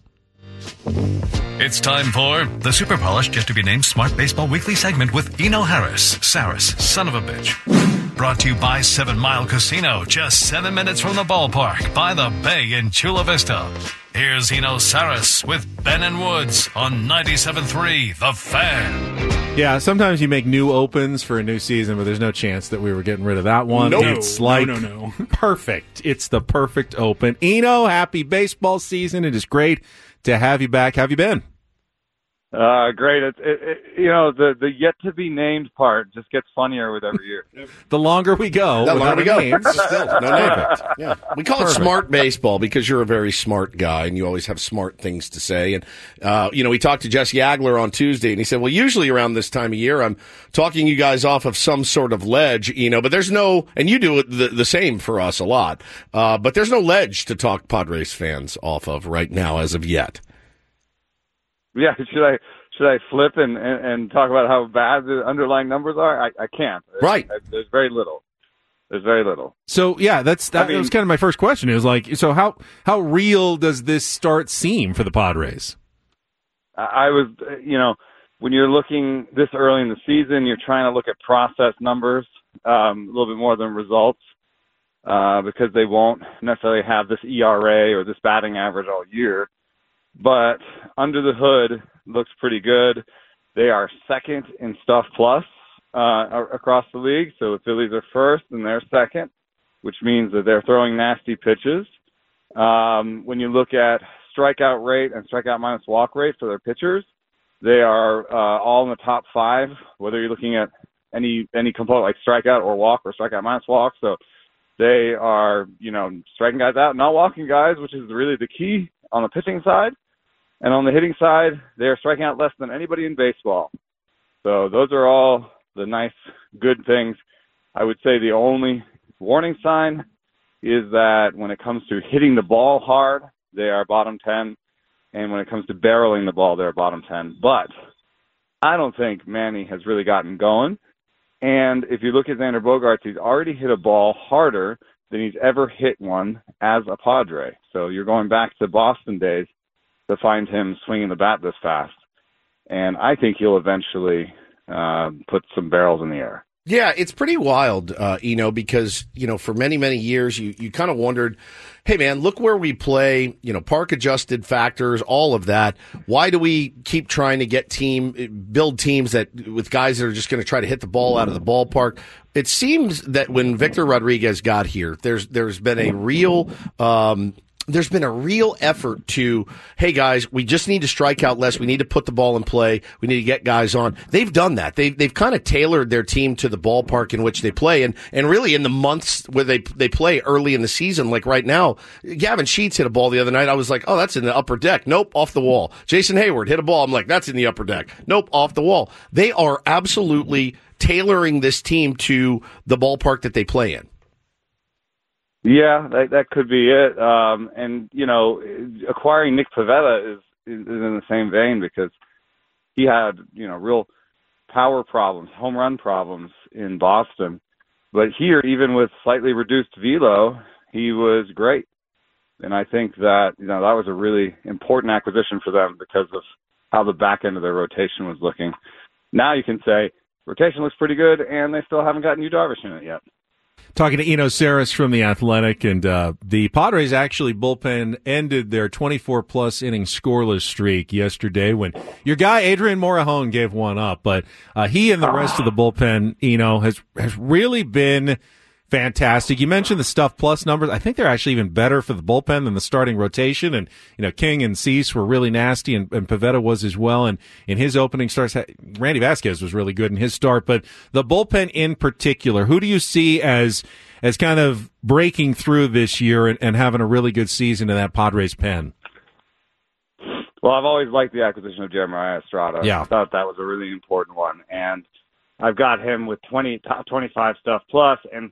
[SPEAKER 5] It's time for the super polished, yet to be named Smart Baseball Weekly segment with Eno Saris, son of a bitch. Brought to you by 7 Mile Casino, just 7 minutes from the ballpark by the bay in Chula Vista. Here's Eno Saris with Ben and Woods on 97.3 The Fan.
[SPEAKER 7] Yeah, sometimes you make new opens for a new season, but there's no chance that we were getting rid of that one.
[SPEAKER 8] Nope.
[SPEAKER 7] It's like
[SPEAKER 8] No.
[SPEAKER 7] perfect. It's the perfect open. Eno, happy baseball season. It is great to have you back. How have you been?
[SPEAKER 17] Great. The yet to be named part just gets funnier with every year.
[SPEAKER 7] The longer we go, names,
[SPEAKER 6] still no name. Yeah, we call it smart baseball because you're a very smart guy and you always have smart things to say. And we talked to Jesse Agler on Tuesday, and he said, "Well, usually around this time of year, I'm talking you guys off of some sort of ledge, but there's no, and you do it the same for us a lot, but there's no ledge to talk Padres fans off of right now as of yet."
[SPEAKER 17] Yeah, should I flip and talk about how bad the underlying numbers are? I can't.
[SPEAKER 6] Right.
[SPEAKER 17] There's very little.
[SPEAKER 7] So yeah, that was kind of my first question. Is like, so how real does this start seem for the Padres?
[SPEAKER 17] I was, when you're looking this early in the season, you're trying to look at process numbers a little bit more than results because they won't necessarily have this ERA or this batting average all year. But under the hood, looks pretty good. They are second in Stuff Plus across the league. So the Phillies are first and they're second, which means that they're throwing nasty pitches. When you look at strikeout rate and strikeout minus walk rate for their pitchers, they are all in the top 5, whether you're looking at any component like strikeout or walk or strikeout minus walk. So they are, striking guys out, not walking guys, which is really the key on the pitching side. And on the hitting side, they are striking out less than anybody in baseball. So those are all the nice, good things. I would say the only warning sign is that when it comes to hitting the ball hard, they are bottom 10. And when it comes to barreling the ball, they're bottom 10. But I don't think Manny has really gotten going. And if you look at Xander Bogaerts, he's already hit a ball harder than he's ever hit one as a Padre. So you're going back to Boston days to find him swinging the bat this fast. And I think he'll eventually put some barrels in the air.
[SPEAKER 6] Yeah, it's pretty wild, because, for many, many years, you kind of wondered, hey, man, look where we play, park-adjusted factors, all of that. Why do we keep trying to build teams with guys that are just going to try to hit the ball out of the ballpark? It seems that when Victor Rodriguez got here, there's been a real effort to, hey guys, we just need to strike out less. We need to put the ball in play. We need to get guys on. They've done that. They've kind of tailored their team to the ballpark in which they play. And really in the months where they play early in the season, like right now, Gavin Sheets hit a ball the other night. I was like, oh, that's in the upper deck. Nope, off the wall. Jason Hayward hit a ball. I'm like, that's in the upper deck. Nope, off the wall. They are absolutely tailoring this team to the ballpark that they play in.
[SPEAKER 17] Yeah, that could be it. And, acquiring Nick Pivetta is in the same vein because he had, real power problems, home run problems in Boston. But here, even with slightly reduced velo, he was great. And I think that, that was a really important acquisition for them because of how the back end of their rotation was looking. Now you can say rotation looks pretty good, and they still haven't gotten Yu Darvish in it yet.
[SPEAKER 7] Talking to Eno Sarris from The Athletic, and the Padres actually bullpen ended their 24-plus inning scoreless streak yesterday when your guy Adrian Morejon gave one up. But he and the rest of the bullpen, has really been fantastic. You mentioned the Stuff Plus numbers. I think they're actually even better for the bullpen than the starting rotation. And, King and Cease were really nasty, and Pivetta was as well. And in his opening starts, Randy Vasquez was really good in his start. But the bullpen in particular, who do you see as kind of breaking through this year and having a really good season in that Padres pen?
[SPEAKER 17] Well, I've always liked the acquisition of Jeremiah Estrada.
[SPEAKER 7] Yeah.
[SPEAKER 17] I thought that was a really important one. And I've got him with top 25 Stuff Plus. And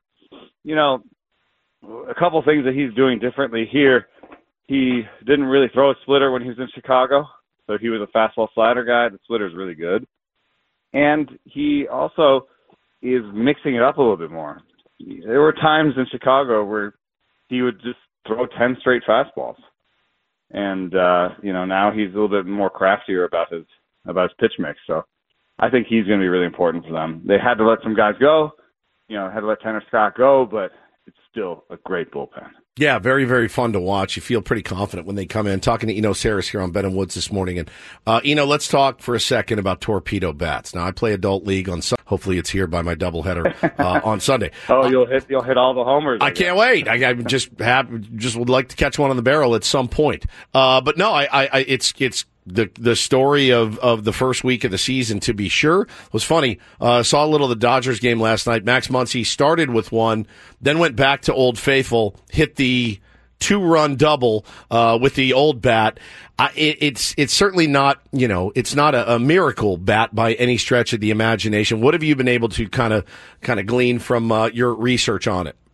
[SPEAKER 17] a couple things that he's doing differently here. He didn't really throw a splitter when he was in Chicago, so he was a fastball slider guy. The splitter is really good. And he also is mixing it up a little bit more. There were times in Chicago where he would just throw 10 straight fastballs. And, now he's a little bit more craftier about his pitch mix. So I think he's going to be really important for them. They had to let some guys go. Had to let Tanner Scott go, but it's still a great bullpen.
[SPEAKER 6] Yeah, very, very fun to watch. You feel pretty confident when they come in. Talking to Eno Sarris here on Ben and Woods this morning. And, let's talk for a second about torpedo bats. Now, I play adult league on Sunday. Hopefully it's here by my doubleheader on Sunday.
[SPEAKER 17] Oh, you'll hit all the homers.
[SPEAKER 6] I can't wait. I just would like to catch one on the barrel at some point. But no, it's the story of the first week of the season, to be sure. It was funny. Saw a little of the Dodgers game last night. Max Muncy started with one, then went back to Old Faithful, hit the 2-run double with the old bat. It's certainly not, it's not a miracle bat by any stretch of the imagination. What have you been able to kind of glean from your research on it?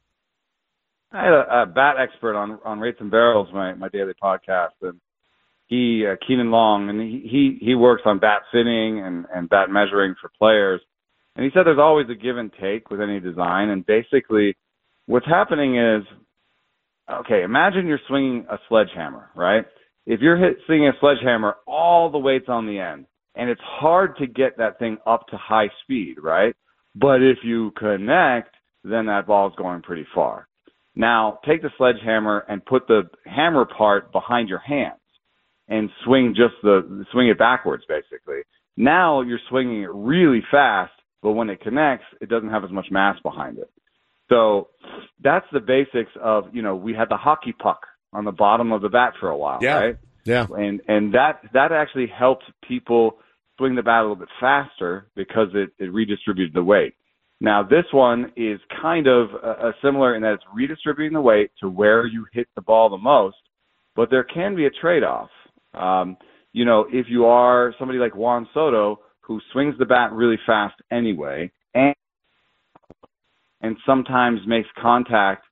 [SPEAKER 17] I had a bat expert on Rates and Barrels, my daily podcast, and Keenan Long, and he works on bat fitting and bat measuring for players. And he said there's always a give and take with any design. And basically what's happening is, okay, imagine you're swinging a sledgehammer, right? If you're swinging a sledgehammer, all the weight's on the end. And it's hard to get that thing up to high speed, right? But if you connect, then that ball's going pretty far. Now, take the sledgehammer and put the hammer part behind your hand. And swing it backwards, basically. Now you're swinging it really fast, but when it connects, it doesn't have as much mass behind it. So that's the basics of, we had the hockey puck on the bottom of the bat for a while, right?
[SPEAKER 6] Yeah.
[SPEAKER 17] And that actually helped people swing the bat a little bit faster because it redistributed the weight. Now, this one is kind of similar in that it's redistributing the weight to where you hit the ball the most, but there can be a trade-off. If you are somebody like Juan Soto, who swings the bat really fast anyway, and sometimes makes contact,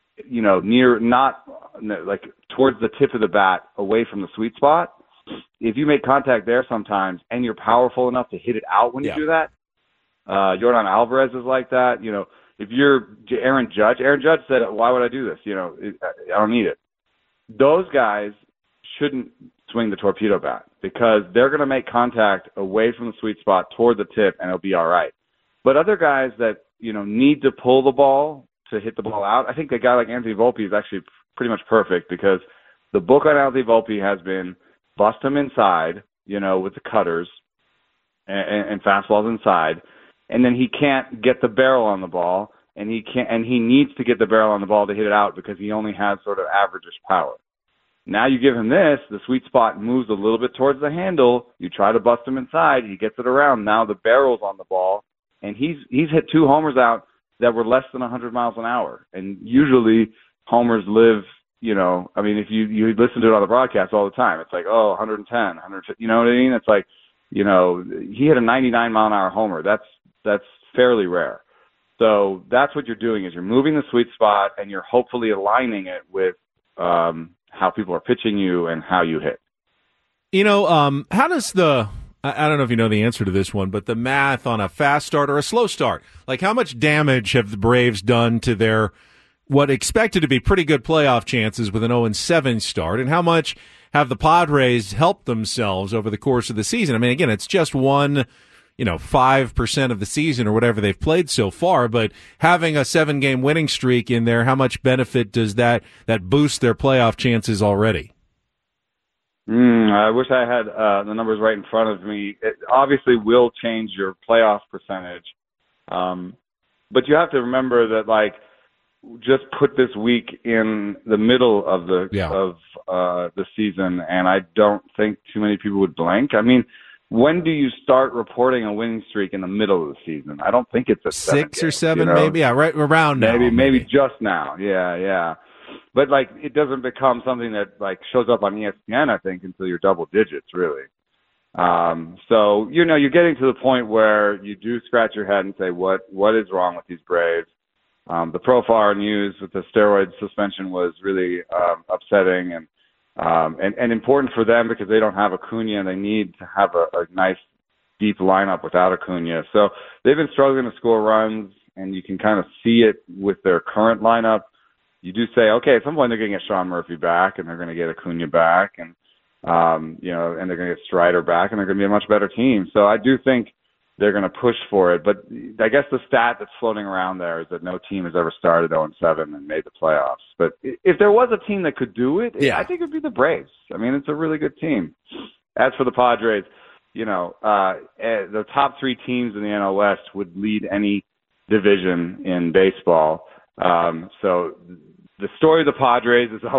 [SPEAKER 17] not towards the tip of the bat, away from the sweet spot. If you make contact there sometimes, and you're powerful enough to hit it out when you do that, Yordan Alvarez is like that. If you're Aaron Judge said, "Why would I do this? I don't need it." Those guys shouldn't swing the torpedo bat because they're going to make contact away from the sweet spot toward the tip, and it'll be all right. But other guys that need to pull the ball to hit the ball out, I think a guy like Anthony Volpe is actually pretty much perfect because the book on Anthony Volpe has been bust him inside, with the cutters and fastballs inside, and then he can't get the barrel on the ball, and he needs to get the barrel on the ball to hit it out because he only has sort of average-ish power. Now you give him this, the sweet spot moves a little bit towards the handle, you try to bust him inside, he gets it around, now the barrel's on the ball, and he's hit 2 homers out that were less than 100 miles an hour. And usually homers live, if you listen to it on the broadcast all the time, it's like, 110, 150, you know what I mean? It's like, he hit a 99-mile-an-hour homer. That's fairly rare. So that's what you're doing is you're moving the sweet spot and you're hopefully aligning it with how people are pitching you and how you hit.
[SPEAKER 7] How does I don't know if you know the answer to this one, but the math on a fast start or a slow start, like how much damage have the Braves done to their what expected to be pretty good playoff chances with an 0-7 start, and how much have the Padres helped themselves over the course of the season? I mean, again, it's just 5% of the season or whatever they've played so far, but having a 7-game winning streak in there, how much benefit does that boost their playoff chances already?
[SPEAKER 17] I wish I had the numbers right in front of me. It obviously will change your playoff percentage. But you have to remember that, just put this week in the middle of the season, and I don't think too many people would blink. I mean, when do you start reporting a winning streak in the middle of the season? I don't think it's a
[SPEAKER 7] 6 or 7, maybe. Yeah, right around now.
[SPEAKER 17] Maybe just now. Yeah. But it doesn't become something that shows up on ESPN, I think, until you're double digits, really. So you're getting to the point where you do scratch your head and say, what is wrong with these Braves? The Profar news with the steroid suspension was really upsetting and important for them because they don't have Acuna and they need to have a nice deep lineup without Acuna. So they've been struggling to score runs, and you can kind of see it with their current lineup. You do say, okay, at some point they're going to get Sean Murphy back, and they're going to get Acuna back, and and they're going to get Strider back, and they're going to be a much better team. So I do think they're going to push for it. But I guess the stat that's floating around there is that no team has ever started 0-7 and made the playoffs. But if there was a team that could do it, I think it would be the Braves. I mean, it's a really good team. As for the Padres, the top 3 teams in the NL West would lead any division in baseball. So the story of the Padres is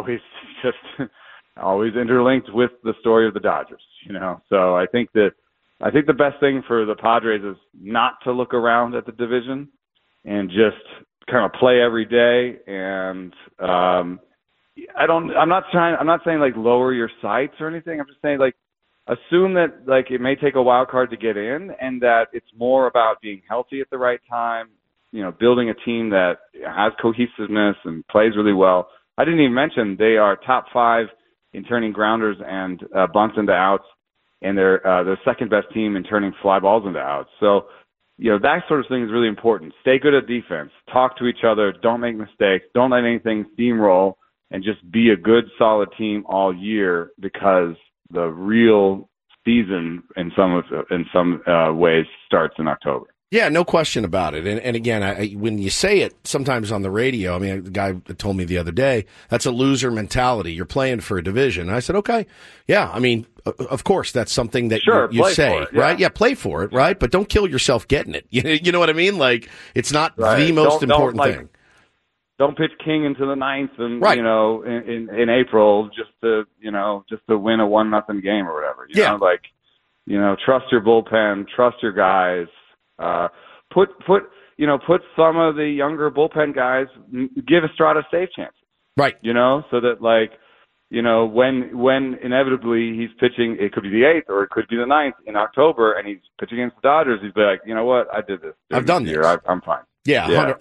[SPEAKER 17] always interlinked with the story of the Dodgers, So I think the best thing for the Padres is not to look around at the division and just kind of play every day. And I'm not saying lower your sights or anything. I'm just saying assume that it may take a wild card to get in, and that it's more about being healthy at the right time. Building a team that has cohesiveness and plays really well. I didn't even mention they are top 5 in turning grounders and bunts into outs, and they're the second best team in turning fly balls into outs. So, that sort of thing is really important. Stay good at defense. Talk to each other. Don't make mistakes. Don't let anything steamroll, and just be a good, solid team all year, because the real season in some ways starts in October.
[SPEAKER 6] Yeah, no question about it. And again, when you say it sometimes on the radio, I mean, the guy told me the other day, that's a loser mentality. You're playing for a division. And I said, okay, yeah, I mean, of course, that's something that you say, right? Yeah, play for it, right? But don't kill yourself getting it. You know what I mean? It's not the most important thing.
[SPEAKER 17] don't pitch King into the ninth and
[SPEAKER 6] Right.
[SPEAKER 17] in April just to win a 1-0 game or whatever. You know, like, trust your bullpen, trust your guys. Put some of the younger bullpen guys, give Estrada save chances.
[SPEAKER 6] Right.
[SPEAKER 17] So that when inevitably he's pitching, it could be the 8th or it could be the 9th in October, and he's pitching against the Dodgers, he'd be like, you know what, I did this.
[SPEAKER 6] I've done this.
[SPEAKER 17] I'm fine.
[SPEAKER 6] Yeah,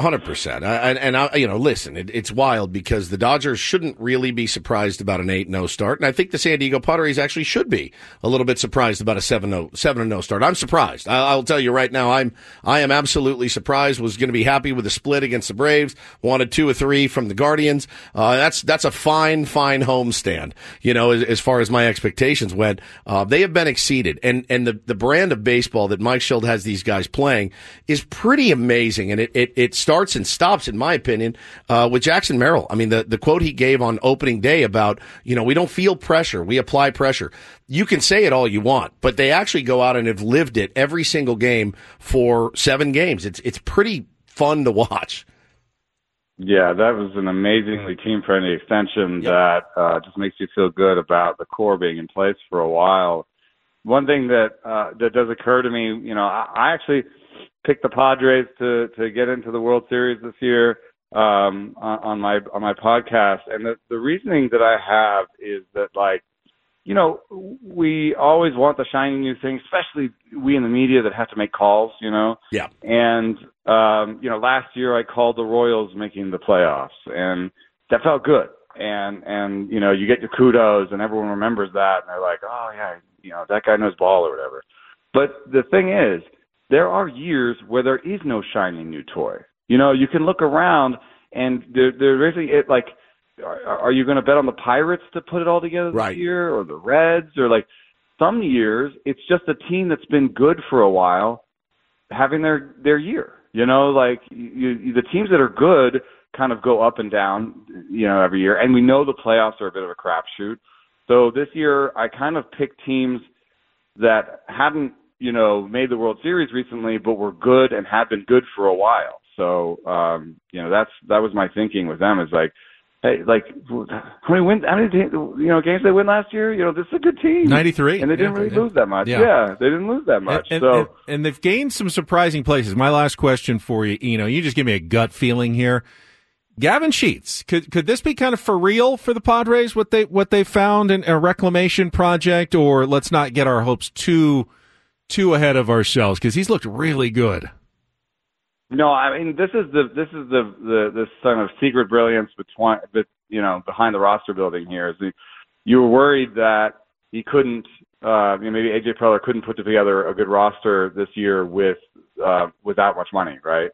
[SPEAKER 6] 100%. Listen, it's wild because the Dodgers shouldn't really be surprised about an 8-0 start, and I think the San Diego Padres actually should be a little bit surprised about a 7-0 start. I'm surprised. I'll tell you right now, I am absolutely surprised. Was going to be happy with the split against the Braves. Wanted 2 or 3 from the Guardians. That's a fine homestand. As far as my expectations went, they have been exceeded, and the brand of baseball that Mike Schild has these guys playing is pretty amazing, and it starts and stops, in my opinion, with Jackson Merrill. I mean, the quote he gave on opening day about, we don't feel pressure, we apply pressure. You can say it all you want, but they actually go out and have lived it every single game for 7 games. It's pretty fun to watch.
[SPEAKER 17] Yeah, that was an amazingly team-friendly extension that just makes you feel good about the core being in place for a while. One thing that does occur to me, I actually picked the Padres to get into the World Series this year on my podcast, and the reasoning that I have is that, like, we always want the shiny new thing, especially we in the media that have to make calls,
[SPEAKER 6] Yeah.
[SPEAKER 17] And last year I called the Royals making the playoffs, and that felt good. And you get your kudos, and everyone remembers that, and they're like, oh yeah, that guy knows ball or whatever. But the thing is, there are years where there is no shiny new toy. You can look around and there really, are you going to bet on the Pirates to put it all together this year, or the Reds, or like some years it's just a team that's been good for a while having their year. The teams that are good kind of go up and down, every year, and we know the playoffs are a bit of a crapshoot. So this year I kind of picked teams that hadn't made the World Series recently, but were good and had been good for a while. So, that was my thinking with them, is like, hey, like, how many games they win last year? This is a good team.
[SPEAKER 7] 93.
[SPEAKER 17] And they didn't really lose that much.
[SPEAKER 7] Yeah.
[SPEAKER 17] They didn't lose that much.
[SPEAKER 7] And they've gained some surprising places. My last question for you, you just give me a gut feeling here. Gavin Sheets, could this be kind of for real for the Padres, what they found in a reclamation project, or let's not get our hopes too ahead of ourselves, because he's looked really good.
[SPEAKER 17] No, I mean, this is the kind of secret brilliance behind the roster building here. Is you were worried that he couldn't, maybe AJ Preller couldn't put together a good roster this year without much money, right?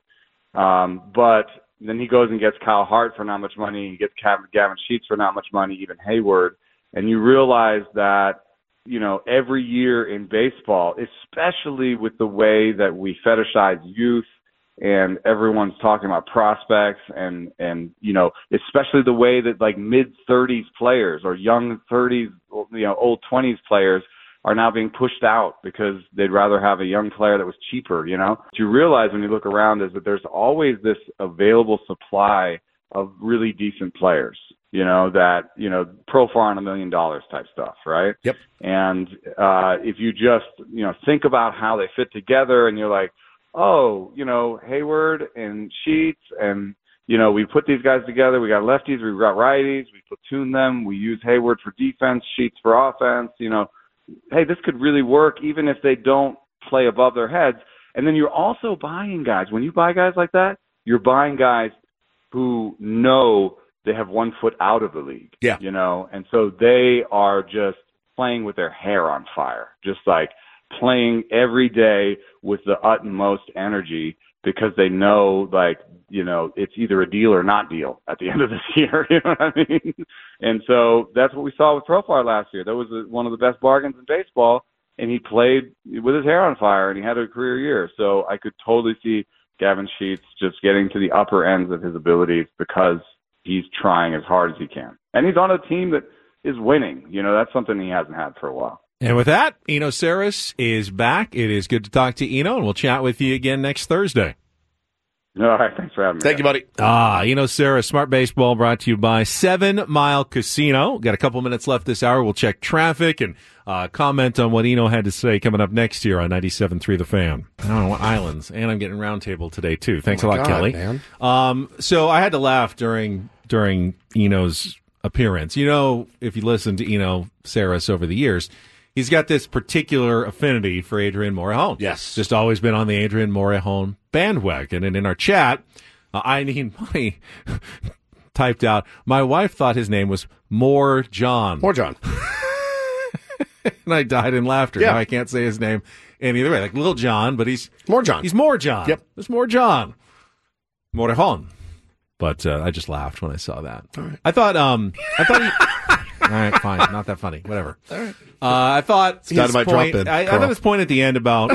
[SPEAKER 17] But then he goes and gets Kyle Hart for not much money. He gets Gavin Sheets for not much money, even Hayward, and you realize that, every year in baseball, especially with the way that we fetishize youth, and everyone's talking about prospects, and especially the way that, like, mid-30s players or young 30s, old 20s players are now being pushed out because they'd rather have a young player that was cheaper. What you realize when you look around is that there's always this available supply of really decent players, profile on $1 million type stuff, right?
[SPEAKER 6] Yep.
[SPEAKER 17] And if you just, think about how they fit together, and you're like, oh, Hayward and Sheets, and, we put these guys together. We got lefties, we got righties, we platoon them. We use Hayward for defense, Sheets for offense. Hey, this could really work even if they don't play above their heads. And then you're also buying guys. When you buy guys like that, you're buying guys who know they have one foot out of the league.
[SPEAKER 6] Yeah.
[SPEAKER 17] And so they are just playing with their hair on fire, just like playing every day with the utmost energy, because they know, like, it's either a deal or not deal at the end of this year. You know what I mean? And so that's what we saw with Profar last year. That was one of the best bargains in baseball, and he played with his hair on fire, and he had a career year. So I could totally see Gavin Sheets just getting to the upper ends of his abilities because he's trying as hard as he can. And he's on a team that is winning. That's something he hasn't had for a while.
[SPEAKER 7] And with that, Eno Sarris is back. It is good to talk to Eno, and we'll chat with you again next Thursday.
[SPEAKER 17] All right, thanks for having me.
[SPEAKER 6] Thank you, buddy.
[SPEAKER 7] Eno Sarah, Smart Baseball brought to you by 7 Mile Casino. Got a couple minutes left this hour. We'll check traffic and comment on what Eno had to say coming up next year on 97.3 The Fan. I don't know what islands. And I'm getting roundtable today, too. Thanks a lot, Kelly.
[SPEAKER 6] Man.
[SPEAKER 7] So I had to laugh during Eno's appearance. You know, if you listen to Eno Saris over the years, he's got this particular affinity for Adrian Morejon.
[SPEAKER 6] Yes.
[SPEAKER 7] Just always been on the Adrian Morejon bandwagon. And in our chat, I Need Money typed out, my wife thought his name was More John. And I died in laughter.
[SPEAKER 6] Yeah.
[SPEAKER 7] Now I can't say his name any other way. Like Little John, but he's
[SPEAKER 6] More John.
[SPEAKER 7] He's More John.
[SPEAKER 6] Yep.
[SPEAKER 7] It's More John. Morejon. But I just laughed when I saw that.
[SPEAKER 6] All right.
[SPEAKER 7] I thought he... All right, fine. Not that funny. Whatever.
[SPEAKER 6] All right.
[SPEAKER 7] I thought his
[SPEAKER 6] Dynamite
[SPEAKER 7] point...
[SPEAKER 6] drop in.
[SPEAKER 7] I thought his point at the end about...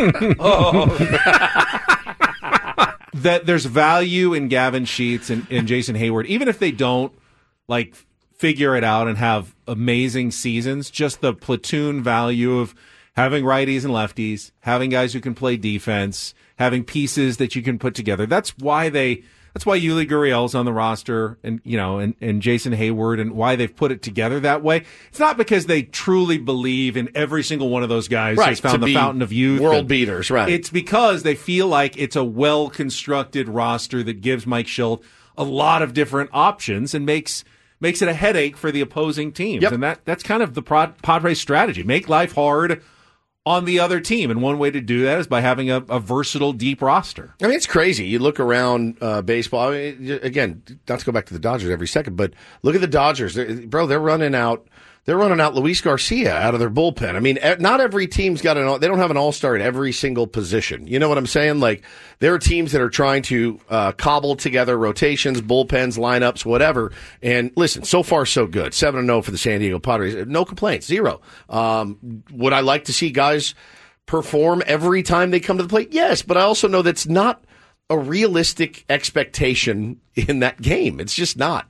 [SPEAKER 7] that there's value in Gavin Sheets and Jason Hayward, even if they don't, like, figure it out and have amazing seasons, just the platoon value of having righties and lefties, having guys who can play defense, having pieces that you can put together. That's why Yuli Gurriel's on the roster and Jason Hayward, and why they've put it together that way. It's not because they truly believe in every single one of those guys has found the fountain of youth.
[SPEAKER 6] World beaters, right.
[SPEAKER 7] It's because they feel like it's a well-constructed roster that gives Mike Schilt a lot of different options and makes it a headache for the opposing teams.
[SPEAKER 6] Yep.
[SPEAKER 7] And that's kind of the Padres strategy. Make life hard on the other team. And one way to do that is by having a versatile, deep roster.
[SPEAKER 6] I mean, it's crazy. You look around baseball. I mean, again, not to go back to the Dodgers every second, but look at the Dodgers. They're running out Luis Garcia out of their bullpen. I mean, not every team's got they don't have an all-star at every single position. You know what I'm saying? Like, there are teams that are trying to cobble together rotations, bullpens, lineups, whatever. And listen, so far so good. 7-0 for the San Diego Padres. No complaints. 0. Would I like to see guys perform every time they come to the plate? Yes, but I also know that's not a realistic expectation in that game. It's just not.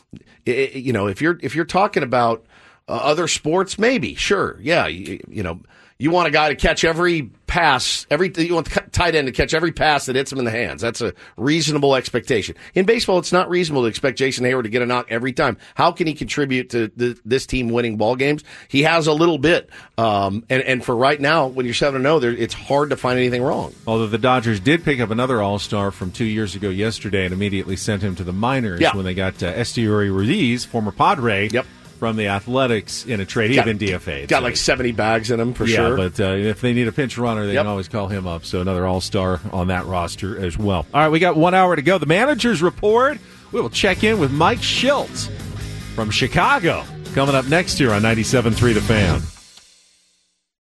[SPEAKER 6] If you're talking about other sports, maybe, sure, yeah. You want a guy to catch every pass, you want the tight end to catch every pass that hits him in the hands. That's a reasonable expectation. In baseball, it's not reasonable to expect Jason Hayward to get a knock every time. How can he contribute to this team winning ball games? He has a little bit. And for right now, when you're 7-0, it's hard to find anything wrong.
[SPEAKER 7] Although the Dodgers did pick up another all-star from 2 years ago yesterday and immediately sent him to the minors when they got Esteury Ruiz, former Padre.
[SPEAKER 6] Yep.
[SPEAKER 7] From the Athletics in a trade, even DFA'd.
[SPEAKER 6] Got like 70 bags in him for sure.
[SPEAKER 7] Yeah, but if they need a pinch runner, they can always call him up. So another all-star on that roster as well. All right, we got 1 hour to go. The Manager's Report. We will check in with Mike Schilt from Chicago coming up next year on 97.3 The Fan.